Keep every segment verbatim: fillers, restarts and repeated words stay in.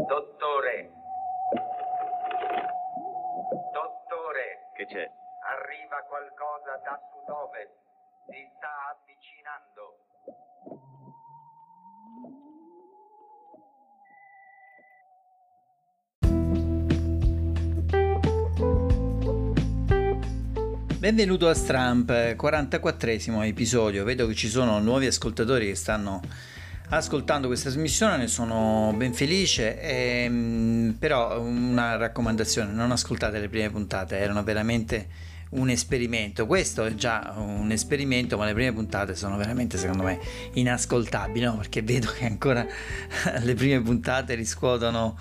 Dottore. Dottore. Che c'è? Arriva qualcosa da sud-ovest. Si sta avvicinando. Benvenuto a Stramp, quarantaquattresimo episodio. Vedo che ci sono nuovi ascoltatori che stanno ascoltando questa trasmissione, ne sono ben felice, e, però una raccomandazione: non ascoltate le prime puntate, erano veramente un esperimento. Questo è già un esperimento, ma le prime puntate sono veramente, secondo me, inascoltabili, no? Perché vedo che ancora le prime puntate riscuotono,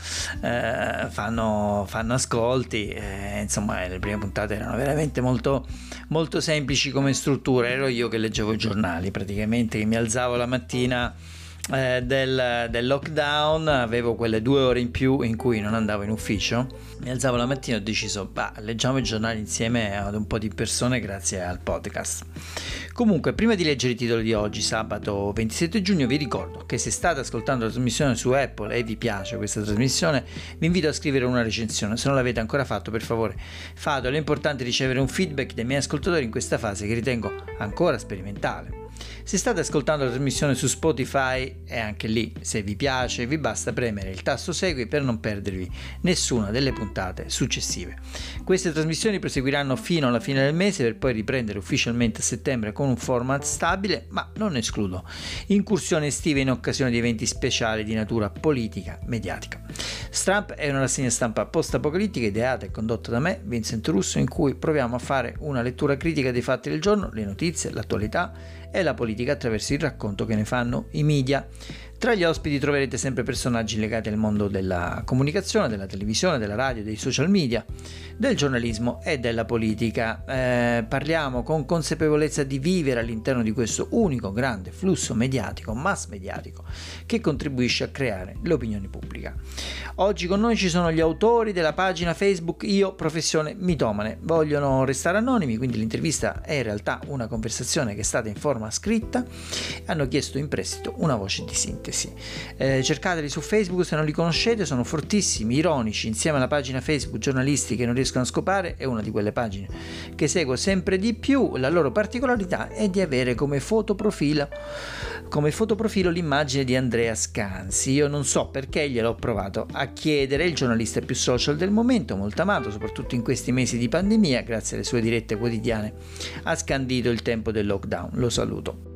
eh, fanno, fanno ascolti, eh, insomma le prime puntate erano veramente molto, molto semplici come struttura. Ero io che leggevo i giornali, praticamente, che mi alzavo la mattina Eh, del, del lockdown, avevo quelle due ore in più in cui non andavo in ufficio, mi alzavo la mattina e ho deciso, bah, leggiamo i giornali insieme ad un po' di persone grazie al podcast. Comunque, prima di leggere i titoli di oggi, sabato ventisette giugno, vi ricordo che se state ascoltando la trasmissione su Apple e vi piace questa trasmissione, vi invito a scrivere una recensione. Se non l'avete ancora fatto, per favore fatelo. È importante ricevere un feedback dai miei ascoltatori in questa fase che ritengo ancora sperimentale. Se state ascoltando la trasmissione su Spotify, e anche lì, se vi piace, vi basta premere il tasto segui per non perdervi nessuna delle puntate successive. Queste trasmissioni proseguiranno fino alla fine del mese, per poi riprendere ufficialmente a settembre con un format stabile, ma non escludo incursioni estive in occasione di eventi speciali di natura politica mediatica. Stramp è una rassegna stampa post-apocalittica ideata e condotta da me, Vincent Russo, in cui proviamo a fare una lettura critica dei fatti del giorno, le notizie, l'attualità e la politica attraverso il racconto che ne fanno i media. Tra gli ospiti troverete sempre personaggi legati al mondo della comunicazione, della televisione, della radio, dei social media, del giornalismo e della politica. Eh, parliamo con consapevolezza di vivere all'interno di questo unico grande flusso mediatico, mass mediatico, che contribuisce a creare l'opinione pubblica. Oggi con noi ci sono gli autori della pagina Facebook Io Professione Mitomane. Vogliono restare anonimi, quindi l'intervista è in realtà una conversazione che è stata in forma scritta. Hanno chiesto in prestito una voce di sintesi. Eh, cercateli su Facebook se non li conoscete, sono fortissimi, ironici, insieme alla pagina Facebook Giornalisti che non riescono a scopare, è una di quelle pagine che seguo sempre di più. La loro particolarità è di avere come fotoprofilo come fotoprofilo l'immagine di Andrea Scanzi. Io non so perché, gliel'ho provato a chiedere. Il giornalista più social del momento, molto amato soprattutto in questi mesi di pandemia, grazie alle sue dirette quotidiane ha scandito il tempo del lockdown. Lo saluto.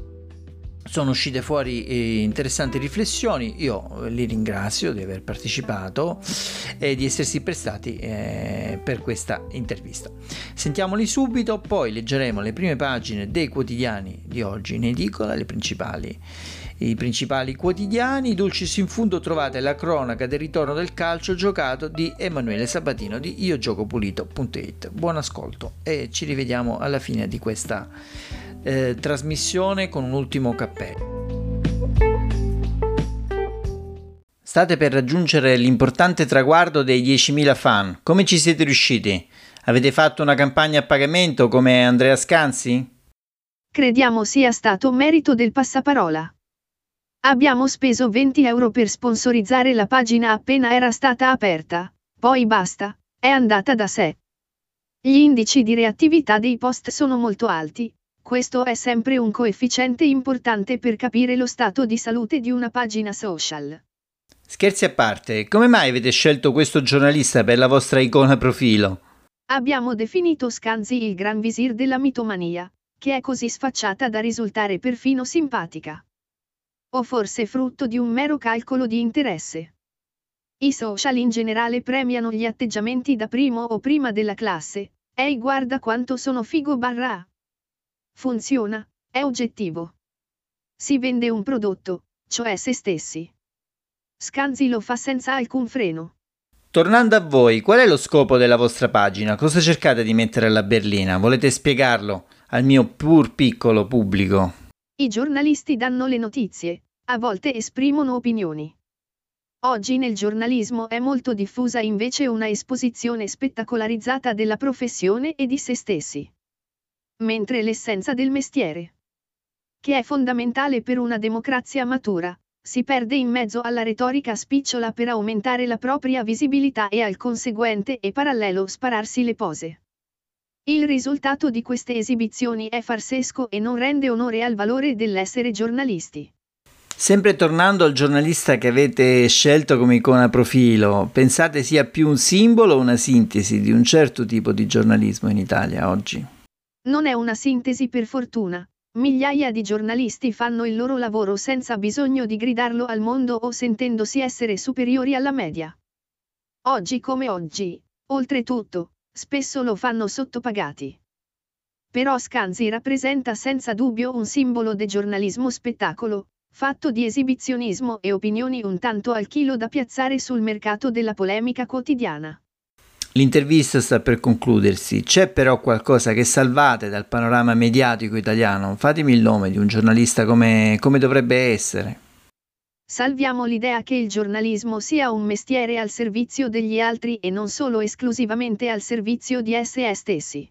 Sono uscite fuori eh, interessanti riflessioni, io li ringrazio di aver partecipato e di essersi prestati eh, per questa intervista. Sentiamoli subito, poi leggeremo le prime pagine dei quotidiani di oggi in edicola, le principali, i principali quotidiani. Dulcis in fundo trovate la cronaca del ritorno del calcio giocato di Emanuele Sabatino di io gioco pulito punto it. Buon ascolto e ci rivediamo alla fine di questa Eh, trasmissione con un ultimo cappello. State per raggiungere l'importante traguardo dei diecimila fan. Come ci siete riusciti? Avete fatto una campagna a pagamento come Andrea Scanzi? Crediamo sia stato merito del passaparola. Abbiamo speso venti euro per sponsorizzare la pagina appena era stata aperta, poi basta, è andata da sé. Gli indici di reattività dei post sono molto alti. Questo è sempre un coefficiente importante per capire lo stato di salute di una pagina social. Scherzi a parte, come mai avete scelto questo giornalista per la vostra icona profilo? Abbiamo definito Scanzi il gran visir della mitomania, che è così sfacciata da risultare perfino simpatica. O forse frutto di un mero calcolo di interesse. I social in generale premiano gli atteggiamenti da primo o prima della classe. Ehi, guarda quanto sono figo barra. Funziona, è oggettivo. Si vende un prodotto, cioè se stessi. Scanzi lo fa senza alcun freno. Tornando a voi, qual è lo scopo della vostra pagina? Cosa cercate di mettere alla berlina? Volete spiegarlo al mio pur piccolo pubblico? I giornalisti danno le notizie, a volte esprimono opinioni. Oggi nel giornalismo è molto diffusa invece una esposizione spettacolarizzata della professione e di se stessi. Mentre l'essenza del mestiere, che è fondamentale per una democrazia matura, si perde in mezzo alla retorica spicciola per aumentare la propria visibilità e al conseguente e parallelo spararsi le pose. Il risultato di queste esibizioni è farsesco e non rende onore al valore dell'essere giornalisti. Sempre tornando al giornalista che avete scelto come icona profilo, pensate sia più un simbolo o una sintesi di un certo tipo di giornalismo in Italia oggi? Non è una sintesi per fortuna. Migliaia di giornalisti fanno il loro lavoro senza bisogno di gridarlo al mondo o sentendosi essere superiori alla media. Oggi come oggi, oltretutto, spesso lo fanno sottopagati. Però Scanzi rappresenta senza dubbio un simbolo del giornalismo spettacolo, fatto di esibizionismo e opinioni un tanto al chilo da piazzare sul mercato della polemica quotidiana. L'intervista sta per concludersi, c'è però qualcosa che salvate dal panorama mediatico italiano? Fatemi il nome di un giornalista come, come dovrebbe essere. Salviamo l'idea che il giornalismo sia un mestiere al servizio degli altri e non solo esclusivamente al servizio di esse stessi.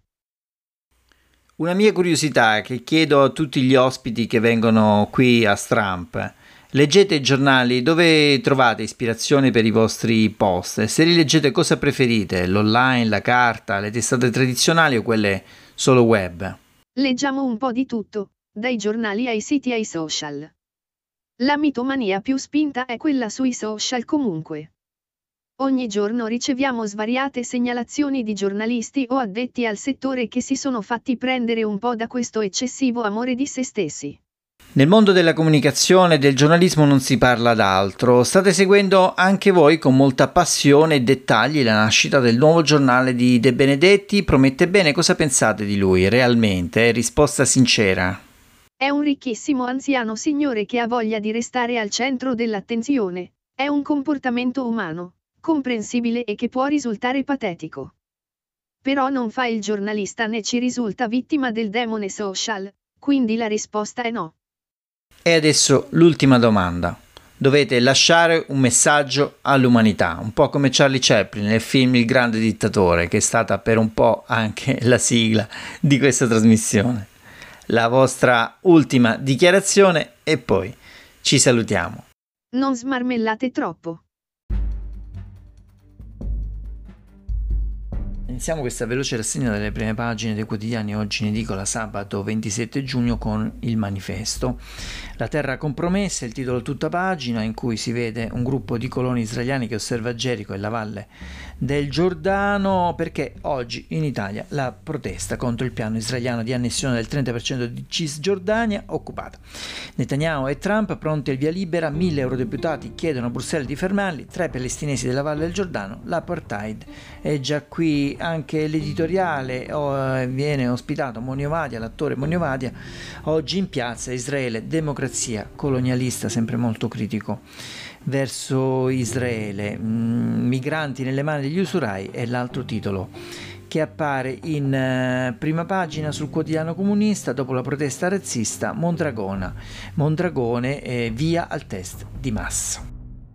Una mia curiosità che chiedo a tutti gli ospiti che vengono qui a Stramp: leggete i giornali, dove trovate ispirazione per i vostri post? Se li leggete, cosa preferite? L'online, la carta, le testate tradizionali o quelle solo web? Leggiamo un po' di tutto, dai giornali ai siti ai social. La mitomania più spinta è quella sui social comunque. Ogni giorno riceviamo svariate segnalazioni di giornalisti o addetti al settore che si sono fatti prendere un po' da questo eccessivo amore di se stessi. Nel mondo della comunicazione e del giornalismo non si parla d'altro. State seguendo anche voi con molta passione e dettagli la nascita del nuovo giornale di De Benedetti. Promette bene, cosa pensate di lui realmente? Risposta sincera. È un ricchissimo anziano signore che ha voglia di restare al centro dell'attenzione. È un comportamento umano, comprensibile e che può risultare patetico. Però non fa il giornalista né ci risulta vittima del demone social, quindi la risposta è no. E adesso l'ultima domanda. Dovete lasciare un messaggio all'umanità, un po' come Charlie Chaplin nel film Il grande dittatore, che è stata per un po' anche la sigla di questa trasmissione. La vostra ultima dichiarazione e poi ci salutiamo. Non smarmellate troppo. Iniziamo questa veloce rassegna delle prime pagine dei quotidiani oggi in edicola sabato ventisette giugno con il Manifesto. La terra compromessa è il titolo a tutta pagina, in cui si vede un gruppo di coloni israeliani che osserva Gerico e la valle del Giordano, perché oggi in Italia la protesta contro il piano israeliano di annessione del trenta per cento di Cisgiordania occupata. Netanyahu e Trump pronti al via libera, mille eurodeputati chiedono a Bruxelles di fermarli, tra i palestinesi della valle del Giordano l'apartheid è già qui. Anche l'editoriale oh, viene ospitato Monio Vadia, l'attore Monio Vadia, oggi in piazza Israele, democrazia colonialista, sempre molto critico verso Israele, mm, migranti nelle mani degli usurai è l'altro titolo che appare in eh, prima pagina sul quotidiano comunista. Dopo la protesta razzista, Mondragona, Mondragone eh, via al test di massa.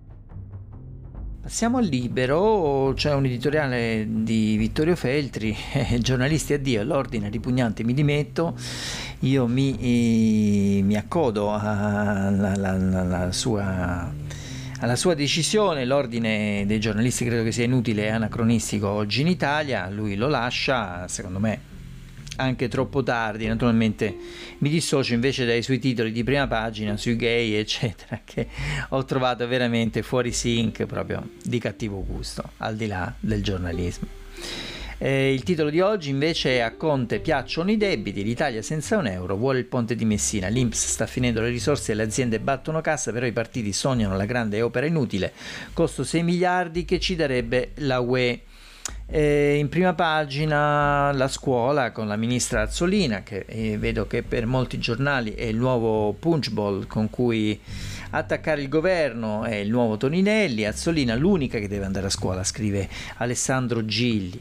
Passiamo al Libero, c'è un editoriale di Vittorio Feltri, eh, giornalisti addio, all'ordine ripugnante mi dimetto, io mi, eh, mi accodo alla, alla, alla, sua, alla sua decisione, l'ordine dei giornalisti credo che sia inutile e anacronistico oggi in Italia, lui lo lascia, secondo me anche troppo tardi. Naturalmente mi dissocio invece dai suoi titoli di prima pagina sui gay eccetera, che ho trovato veramente fuori sync, proprio di cattivo gusto, al di là del giornalismo. Eh, il titolo di oggi invece è: a Conte piacciono i debiti, l'Italia senza un euro vuole il ponte di Messina, l'I N P S sta finendo le risorse e le aziende battono cassa, però i partiti sognano la grande opera inutile, costo sei miliardi che ci darebbe la U E. Eh, in prima pagina la scuola con la ministra Azzolina, che eh, vedo che per molti giornali è il nuovo punchball con cui attaccare il governo, è il nuovo Toninelli. Azzolina l'unica che deve andare a scuola, scrive Alessandro Gilli.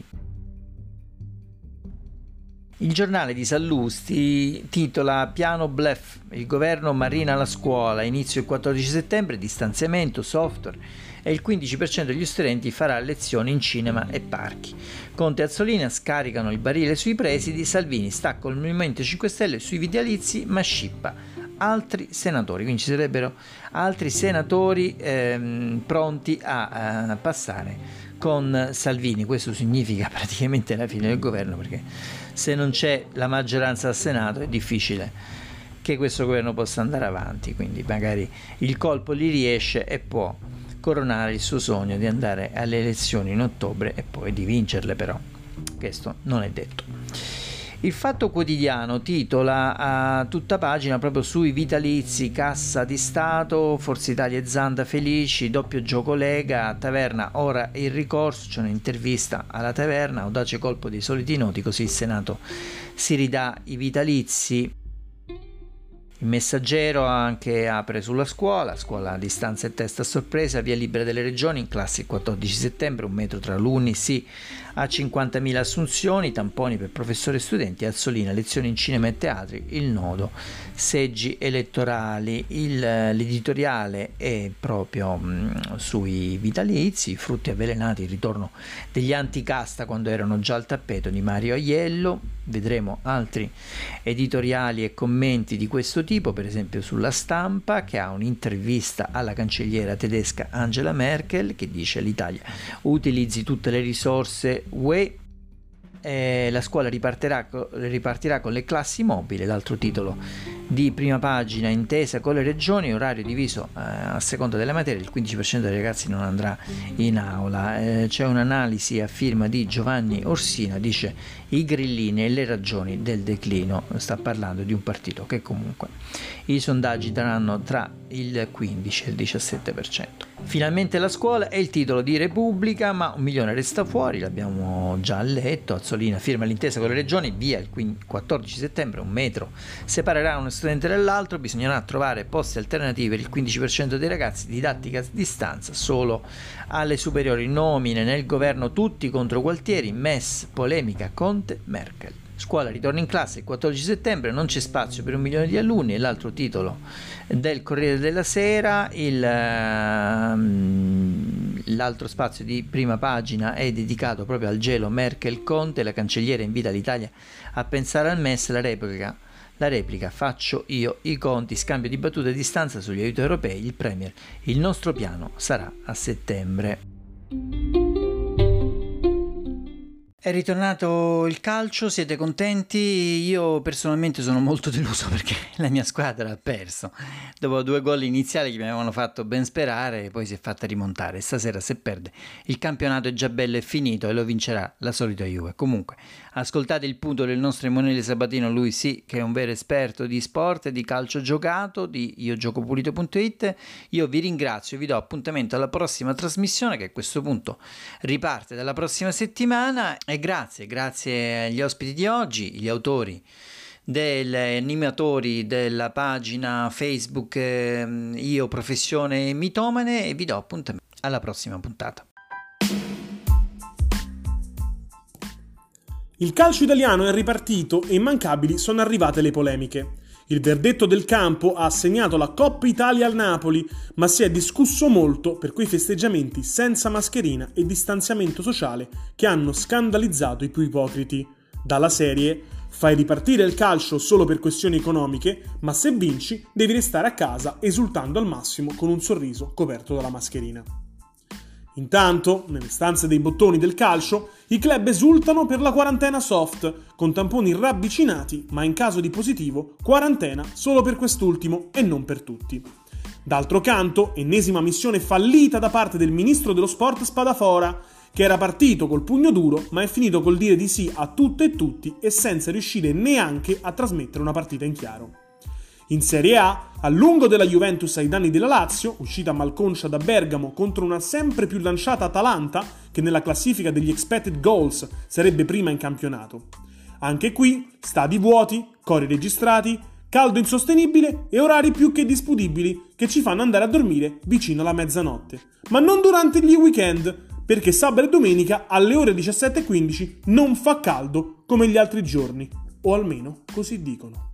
Il giornale di Sallusti titola Piano bluff, il governo marina la scuola, inizio il quattordici settembre, distanziamento, software e il quindici per cento degli studenti farà lezioni in cinema e parchi. Conte e Azzolina scaricano il barile sui presidi, Salvini stacca il Movimento cinque Stelle sui vitalizi ma scippa altri senatori, quindi ci sarebbero altri senatori ehm, pronti a, a passare con Salvini. Questo significa praticamente la fine del governo, perché se non c'è la maggioranza al Senato è difficile che questo governo possa andare avanti, quindi magari il colpo gli riesce e può coronare il suo sogno di andare alle elezioni in ottobre e poi di vincerle, però questo non è detto. Il Fatto Quotidiano titola a tutta pagina proprio sui vitalizi, Cassa di Stato, Forza Italia e Zanda felici, doppio gioco Lega, Taverna ora il ricorso, c'è un'intervista alla Taverna, audace colpo dei soliti noti, così il Senato si ridà i vitalizi. Il Messaggero anche apre sulla scuola, scuola a distanza e test a sorpresa, via libera delle regioni, in classe il quattordici settembre, un metro tra alunni, sì a cinquantamila assunzioni, tamponi per professori e studenti, Azzolina, lezioni in cinema e teatri, il nodo, seggi elettorali. Il, l'editoriale è proprio mh, sui vitalizi, frutti avvelenati, il ritorno degli anticasta quando erano già al tappeto di Mario Aiello. Vedremo altri editoriali e commenti di questo tipo, per esempio sulla Stampa, che ha un'intervista alla cancelliera tedesca Angela Merkel, che dice: l'Italia utilizzi tutte le risorse U E, eh, la scuola ripartirà, ripartirà con le classi mobili. L'altro titolo di prima pagina: intesa con le regioni, orario diviso eh, a seconda delle materie, il quindici per cento dei ragazzi non andrà in aula. Eh, c'è un'analisi a firma di Giovanni Orsina, dice i grillini e le ragioni del declino, sta parlando di un partito che comunque i sondaggi daranno tra il quindici e il diciassette per cento. Finalmente la scuola è il titolo di Repubblica, ma un milione resta fuori, l'abbiamo già letto. Azzolina firma l'intesa con le regioni, via il quattordici settembre, un metro separerà uno studente dall'altro, bisognerà trovare posti alternativi per il quindici per cento dei ragazzi, didattica a distanza solo alle superiori, nomine nel governo tutti contro Gualtieri, M E S, polemica Conte, Merkel. Scuola ritorna in classe il quattordici settembre, non c'è spazio per un milione di alunni. E l'altro titolo del Corriere della Sera, il, l'altro spazio di prima pagina è dedicato proprio al gelo Merkel-Conte, la cancelliera invita l'Italia a pensare al M E S, la replica, la replica faccio io i conti, scambio di battute a distanza sugli aiuti europei, il Premier, il nostro piano sarà a settembre. È ritornato il calcio, siete contenti? Io personalmente sono molto deluso perché la mia squadra ha perso. Dopo due gol iniziali che mi avevano fatto ben sperare, poi si è fatta rimontare. Stasera se perde il campionato è già bello e finito e lo vincerà la solita Juve. Comunque, ascoltate il punto del nostro Emanuele Sabatino, lui sì che è un vero esperto di sport e di calcio giocato, di io gioco pulito punto it. Io vi ringrazio e vi do appuntamento alla prossima trasmissione, che a questo punto riparte dalla prossima settimana. E grazie, grazie agli ospiti di oggi, gli autori, degli animatori della pagina Facebook eh, Io Professione Mitomane, e vi do appuntamento alla prossima puntata. Il calcio italiano è ripartito e immancabili sono arrivate le polemiche. Il verdetto del campo ha assegnato la Coppa Italia al Napoli, ma si è discusso molto per quei festeggiamenti senza mascherina e distanziamento sociale che hanno scandalizzato i più ipocriti. Dalla serie: fai ripartire il calcio solo per questioni economiche, ma se vinci devi restare a casa esultando al massimo con un sorriso coperto dalla mascherina. Intanto, nelle stanze dei bottoni del calcio, i club esultano per la quarantena soft, con tamponi ravvicinati, ma in caso di positivo, quarantena solo per quest'ultimo e non per tutti. D'altro canto, ennesima missione fallita da parte del ministro dello sport Spadafora, che era partito col pugno duro, ma è finito col dire di sì a tutto e tutti e senza riuscire neanche a trasmettere una partita in chiaro. In Serie A, a lungo della Juventus ai danni della Lazio, uscita malconcia da Bergamo contro una sempre più lanciata Atalanta, che nella classifica degli expected goals sarebbe prima in campionato. Anche qui, stadi vuoti, cori registrati, caldo insostenibile e orari più che discutibili che ci fanno andare a dormire vicino alla mezzanotte. Ma non durante gli weekend, perché sabato e domenica alle ore diciassette e quindici non fa caldo come gli altri giorni, o almeno così dicono.